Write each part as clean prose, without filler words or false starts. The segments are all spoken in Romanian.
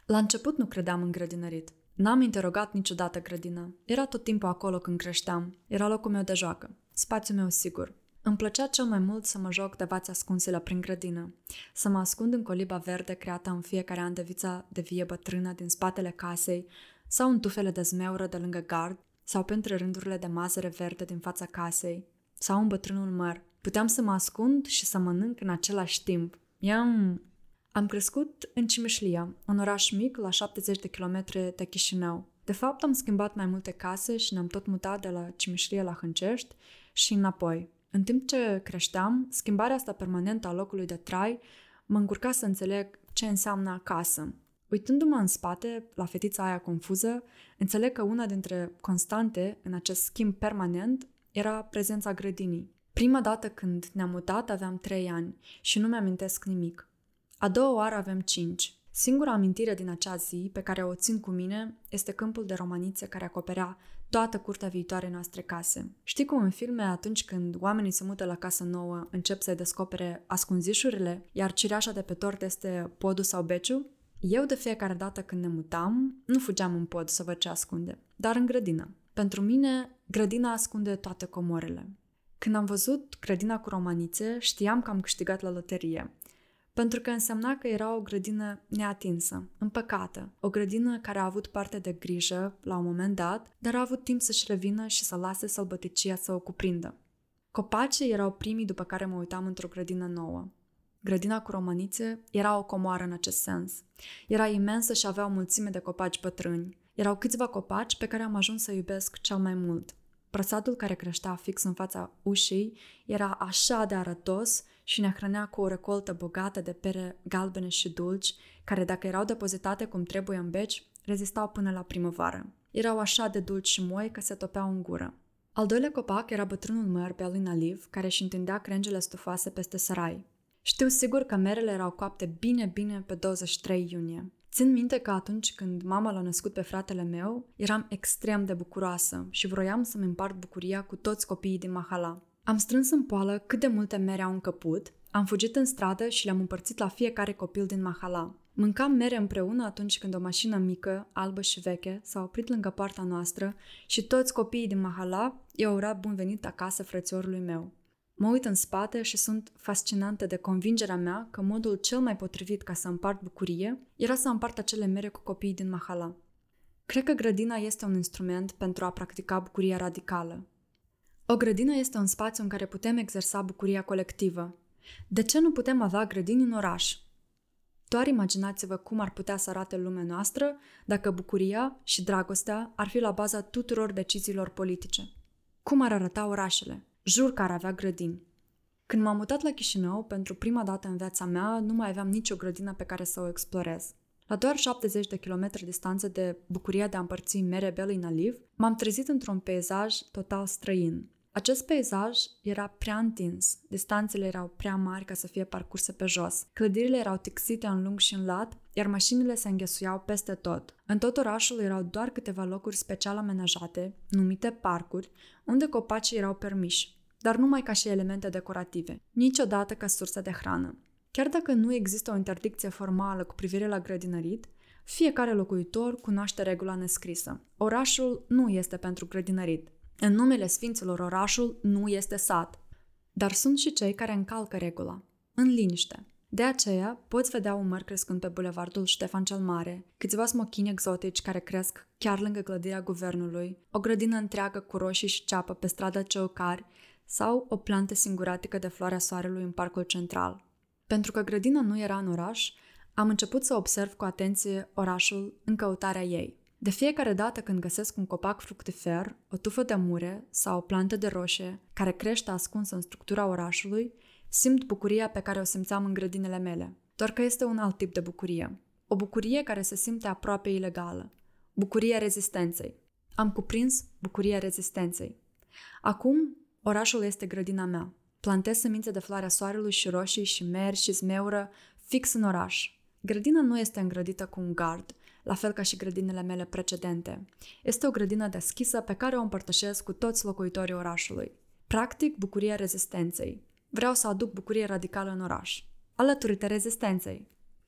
La început nu credeam în grădinărit. N-am interogat niciodată grădina. Era tot timpul acolo când creșteam. Era locul meu de joacă. Spațiul meu sigur. Îmi plăcea cel mai mult să mă joc de vați ascunsele prin grădină. Să mă ascund în coliba verde creată în fiecare an de vița de vie bătrână din spatele casei sau în tufele de zmeură de lângă gard sau printre rândurile de mazăre verde din fața casei sau în bătrânul măr. Puteam să mă ascund și să mănânc în același timp. Am crescut în Cimișlia, un oraș mic la 70 de kilometri de Chișinău. De fapt, am schimbat mai multe case și ne-am tot mutat de la Cimișlia la Hâncești și înapoi. În timp ce creșteam, schimbarea asta permanentă a locului de trai mă încurca să înțeleg ce înseamnă acasă. Uitându-mă în spate, la fetița aia confuză, înțeleg că una dintre constante în acest schimb permanent era prezența grădinii. Prima dată când ne-am mutat aveam 3 ani și nu mi-amintesc nimic. A doua oară avem 5. Singura amintire din acea zi pe care o țin cu mine este câmpul de romanițe care acoperea toată curtea viitoarei noastre case. Știi cum în filme, atunci când oamenii se mută la casă nouă, încep să-i descopere ascunzișurile, iar cireașa de pe tort este podul sau beciul? Eu de fiecare dată când ne mutam, nu fugeam în pod să văd ce ascunde, dar în grădină. Pentru mine, grădina ascunde toate comorele. Când am văzut grădina cu romanițe, știam că am câștigat la loterie. Pentru că însemna că era o grădină neatinsă, împăcată, o grădină care a avut parte de grijă la un moment dat, dar a avut timp să-și revină și să lase sălbăticia să o cuprindă. Copacii erau primii după care mă uitam într-o grădină nouă. Grădina cu romanițe era o comoară în acest sens. Era imensă și avea o mulțime de copaci bătrâni. Erau câțiva copaci pe care am ajuns să iubesc cel mai mult. Prăsatul care creștea fix în fața ușii era așa de arătos și ne hrănea cu o recoltă bogată de pere galbene și dulci, care dacă erau depozitate cum trebuie în beci, rezistau până la primăvară. Erau așa de dulci și moi că se topeau în gură. Al doilea copac era bătrânul măr pe lui Naliv, care își întindea crengile stufoase peste sărai. Știu sigur că merele erau coapte bine pe 23 iunie. Țin minte că atunci când mama l-a născut pe fratele meu, eram extrem de bucuroasă și vroiam să-mi împart bucuria cu toți copiii din mahala. Am strâns în poală cât de multe mere au încăput, am fugit în stradă și le-am împărțit la fiecare copil din mahala. Mâncam mere împreună atunci când o mașină mică, albă și veche, s-a oprit lângă poarta noastră și toți copiii din mahala i-au urat bun venit acasă frățiorului meu. Mă uit în spate și sunt fascinantă de convingerea mea că modul cel mai potrivit ca să împart bucurie era să împart acele mere cu copiii din mahala. Cred că grădina este un instrument pentru a practica bucuria radicală. O grădină este un spațiu în care putem exersa bucuria colectivă. De ce nu putem avea grădini în oraș? Doar imaginați-vă cum ar putea să arate lumea noastră dacă bucuria și dragostea ar fi la baza tuturor deciziilor politice. Cum ar arăta orașele? Jur că ar avea grădini. Când m-am mutat la Chișinău, pentru prima dată în viața mea, nu mai aveam nicio grădină pe care să o explorez. La doar 70 de kilometri distanță de bucuria de a împărți mere belui Naliv, m-am trezit într-un peisaj total străin. Acest peisaj era prea întins, distanțele erau prea mari ca să fie parcurse pe jos, clădirile erau tixite în lung și în lat, iar mașinile se înghesuiau peste tot. În tot orașul erau doar câteva locuri special amenajate, numite parcuri, unde copacii erau permiși, dar numai ca și elemente decorative, niciodată ca sursă de hrană. Chiar dacă nu există o interdicție formală cu privire la grădinărit, fiecare locuitor cunoaște regula nescrisă. Orașul nu este pentru grădinărit. În numele sfinților orașul nu este sat. Dar sunt și cei care încalcă regula, în liniște. De aceea, poți vedea un măr crescând pe bulevardul Ștefan cel Mare, câțiva smochini exotici care cresc chiar lângă clădirea guvernului, o grădină întreagă cu roșii și ceapă pe strada Ceucari sau o plantă singuratică de floarea soarelui în parcul central. Pentru că grădina nu era în oraș, am început să observ cu atenție orașul în căutarea ei. De fiecare dată când găsesc un copac fructifer, o tufă de mure sau o plantă de roșie care crește ascunsă în structura orașului, simt bucuria pe care o simțeam în grădinile mele. Doar că este un alt tip de bucurie. O bucurie care se simte aproape ilegală. Bucuria rezistenței. Am cuprins bucuria rezistenței. Acum, orașul este grădina mea. Plantez semințe de floarea soarelui și roșii și meri și zmeură fix în oraș. Grădina nu este îngrădită cu un gard, la fel ca și grădinile mele precedente. Este o grădină deschisă pe care o împărtășesc cu toți locuitorii orașului. Practic, bucuria rezistenței. Vreau să aduc bucurie radicală în oraș. Alături-te rezistenței!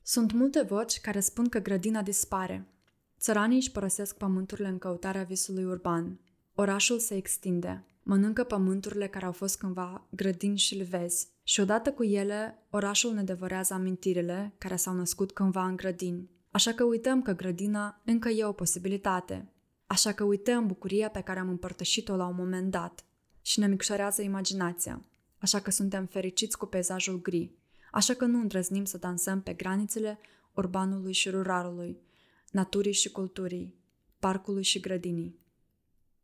Sunt multe voci care spun că grădina dispare. Țăranii își părăsesc pământurile în căutarea visului urban. Orașul se extinde. Mănâncă pământurile care au fost cândva grădini și livezi. Și odată cu ele, orașul ne devorează amintirile care s-au născut cândva în grădini. Așa că uităm că grădina încă e o posibilitate. Așa că uităm bucuria pe care am împărtășit-o la un moment dat. Și ne micșorează imaginația. Așa că suntem fericiți cu peisajul gri. Așa că nu îndrăznim să dansăm pe granițele urbanului și ruralului, naturii și culturii, parcului și grădinii.